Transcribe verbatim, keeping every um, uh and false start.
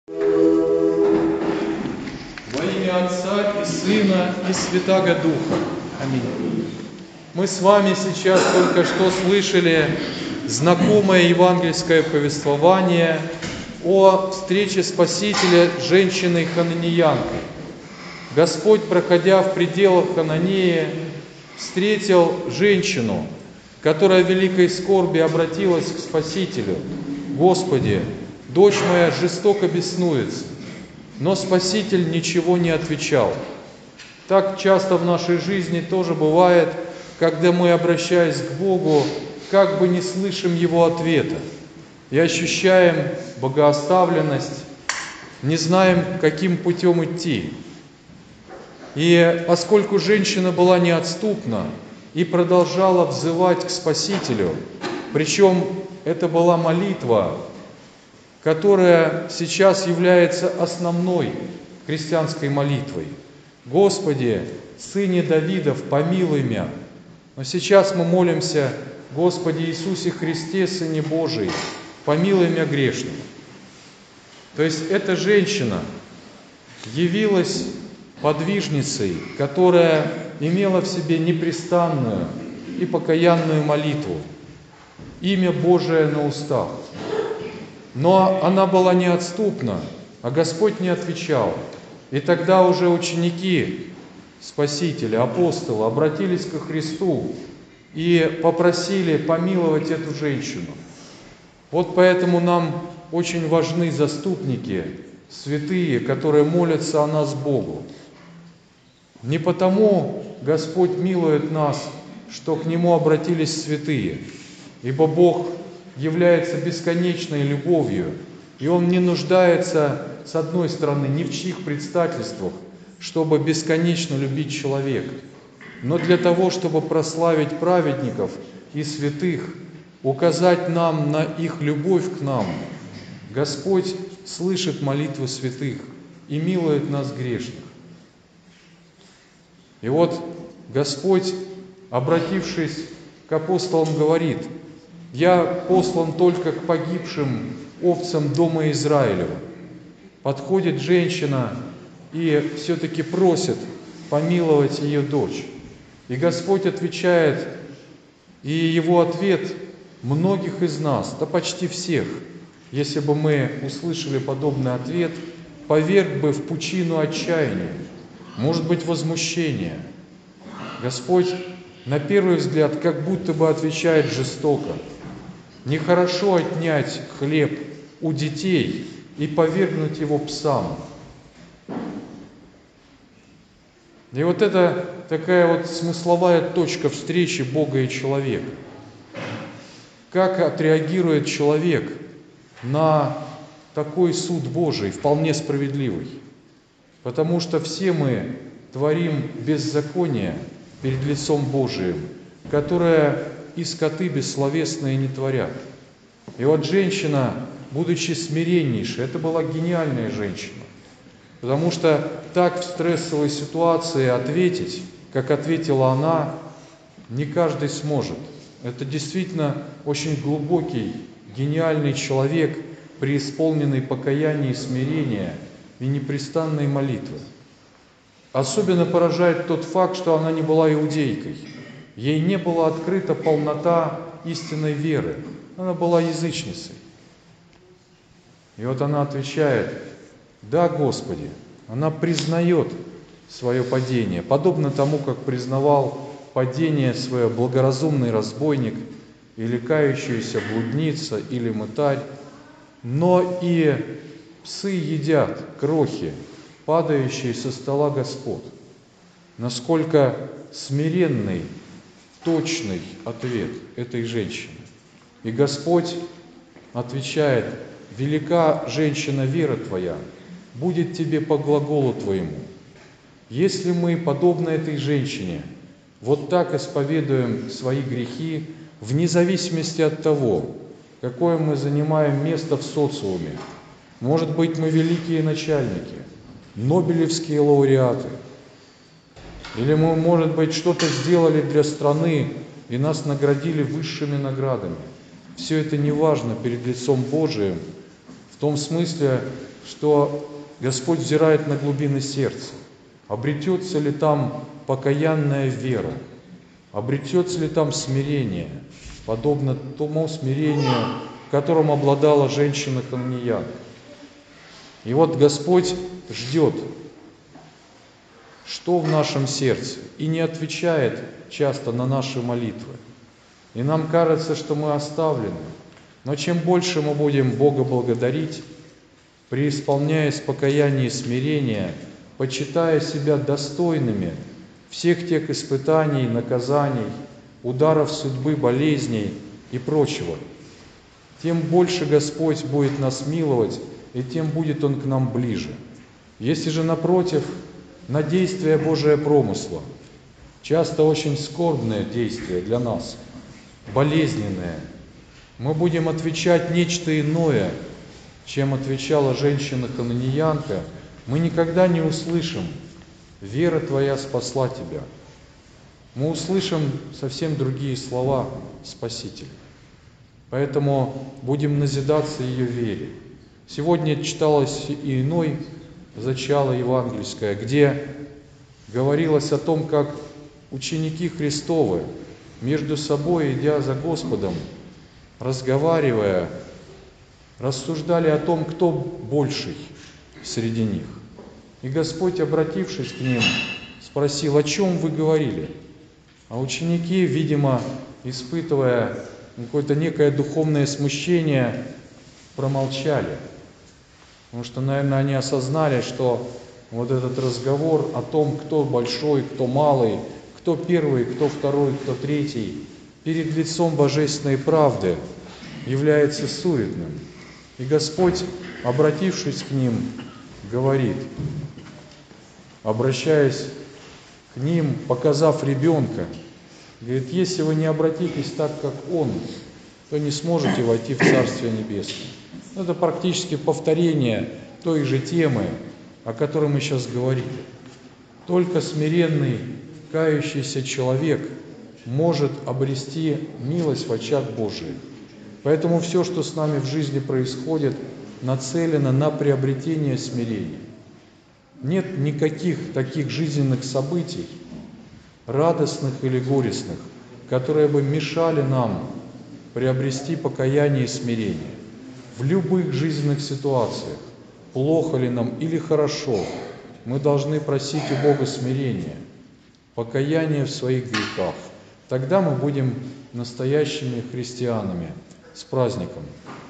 Во имя Отца и Сына и Святаго Духа. Аминь. Мы с вами сейчас только что слышали знакомое евангельское повествование о встрече Спасителя с женщиной-хананеянкой. Господь, проходя в пределах Хананеи, встретил женщину, которая в великой скорби обратилась к Спасителю: «Господи, дочь моя жестоко беснуется». Но Спаситель ничего не отвечал. Так часто в нашей жизни тоже бывает, когда мы, обращаясь к Богу, как бы не слышим Его ответа и ощущаем богооставленность, не знаем, каким путем идти. И поскольку женщина была неотступна и продолжала взывать к Спасителю, причем это была молитва, которая сейчас является основной христианской молитвой: «Господи, Сыне Давидов, помилуй меня». Но сейчас мы молимся: «Господи Иисусе Христе, Сыне Божий, помилуй меня грешного». То есть эта женщина явилась подвижницей, которая имела в себе непрестанную и покаянную молитву, имя Божие на устах. Но она была неотступна, а Господь не отвечал. И тогда уже ученики Спасителя, апостолы, обратились ко Христу и попросили помиловать эту женщину. Вот поэтому нам очень важны заступники, святые, которые молятся о нас Богу. Не потому Господь милует нас, что к Нему обратились святые, ибо Бог является бесконечной любовью, и Он не нуждается, с одной стороны, ни в чьих предстательствах, чтобы бесконечно любить человека, но для того, чтобы прославить праведников и святых, указать нам на их любовь к нам, Господь слышит молитвы святых и милует нас грешных. И вот Господь, обратившись к апостолам, говорит: «Я послан только к погибшим овцам дома Израилева». Подходит женщина и все-таки просит помиловать ее дочь. И Господь отвечает, и Его ответ многих из нас, да почти всех, если бы мы услышали подобный ответ, поверг бы в пучину отчаяния, может быть, возмущения. Господь, на первый взгляд, как будто бы отвечает жестоко: «Нехорошо отнять хлеб у детей и повергнуть его псам». И вот это такая вот смысловая точка встречи Бога и человека. Как отреагирует человек на такой суд Божий, вполне справедливый? Потому что все мы творим беззаконие перед лицом Божиим, которое и скоты бессловесные не творят. И вот женщина, будучи смиреннейшей, это была гениальная женщина, потому что так в стрессовой ситуации ответить, как ответила она, не каждый сможет. Это действительно очень глубокий, гениальный человек, преисполненный покаяния и смирения и непрестанной молитвы. Особенно поражает тот факт, что она не была иудейкой. Ей не была открыта полнота истинной веры. Она была язычницей. И вот она отвечает: «Да, Господи». Она признает свое падение, подобно тому, как признавал падение свое благоразумный разбойник или кающаяся блудница или мытарь. Но и псы едят крохи, падающие со стола господ. Насколько смиренный, точный ответ этой женщины. И Господь отвечает: «Велика, женщина, вера твоя, будет тебе по глаголу твоему». Если мы, подобно этой женщине, вот так исповедуем свои грехи, вне зависимости от того, какое мы занимаем место в социуме, может быть, мы великие начальники, нобелевские лауреаты, или мы, может быть, что-то сделали для страны и нас наградили высшими наградами. Все это не важно перед лицом Божиим, в том смысле, что Господь взирает на глубины сердца. Обретется ли там покаянная вера? Обретется ли там смирение, подобно тому смирению, которым обладала женщина-хананеянка? И вот Господь ждет, что в нашем сердце, и не отвечает часто на наши молитвы. И нам кажется, что мы оставлены. Но чем больше мы будем Бога благодарить, преисполняясь покаяния и смирения, почитая себя достойными всех тех испытаний, наказаний, ударов судьбы, болезней и прочего, тем больше Господь будет нас миловать, и тем будет Он к нам ближе. Если же, напротив, на действие Божия промысла, часто очень скорбное действие для нас, болезненное, мы будем отвечать нечто иное, чем отвечала женщина-хананеянка, мы никогда не услышим: «Вера твоя спасла тебя». Мы услышим совсем другие слова Спасителя. Поэтому будем назидаться ее вере. Сегодня читалось и иной зачало евангельское, где говорилось о том, как ученики Христовы, между собой, идя за Господом, разговаривая, рассуждали о том, кто больший среди них. И Господь, обратившись к ним, спросил: «О чем вы говорили?» А ученики, видимо, испытывая какое-то некое духовное смущение, промолчали. Потому что, наверное, они осознали, что вот этот разговор о том, кто большой, кто малый, кто первый, кто второй, кто третий, перед лицом божественной правды является суетным. И Господь, обратившись к ним, говорит, обращаясь к ним, показав ребенка, говорит: «Если вы не обратитесь так, как он, то не сможете войти в Царствие Небесное». Это практически повторение той же темы, о которой мы сейчас говорили. Только смиренный, кающийся человек может обрести милость в очах Божиих. Поэтому все, что с нами в жизни происходит, нацелено на приобретение смирения. Нет никаких таких жизненных событий, радостных или горестных, которые бы мешали нам приобрести покаяние и смирение. В любых жизненных ситуациях, плохо ли нам или хорошо, мы должны просить у Бога смирения, покаяния в своих грехах. Тогда мы будем настоящими христианами. С праздником!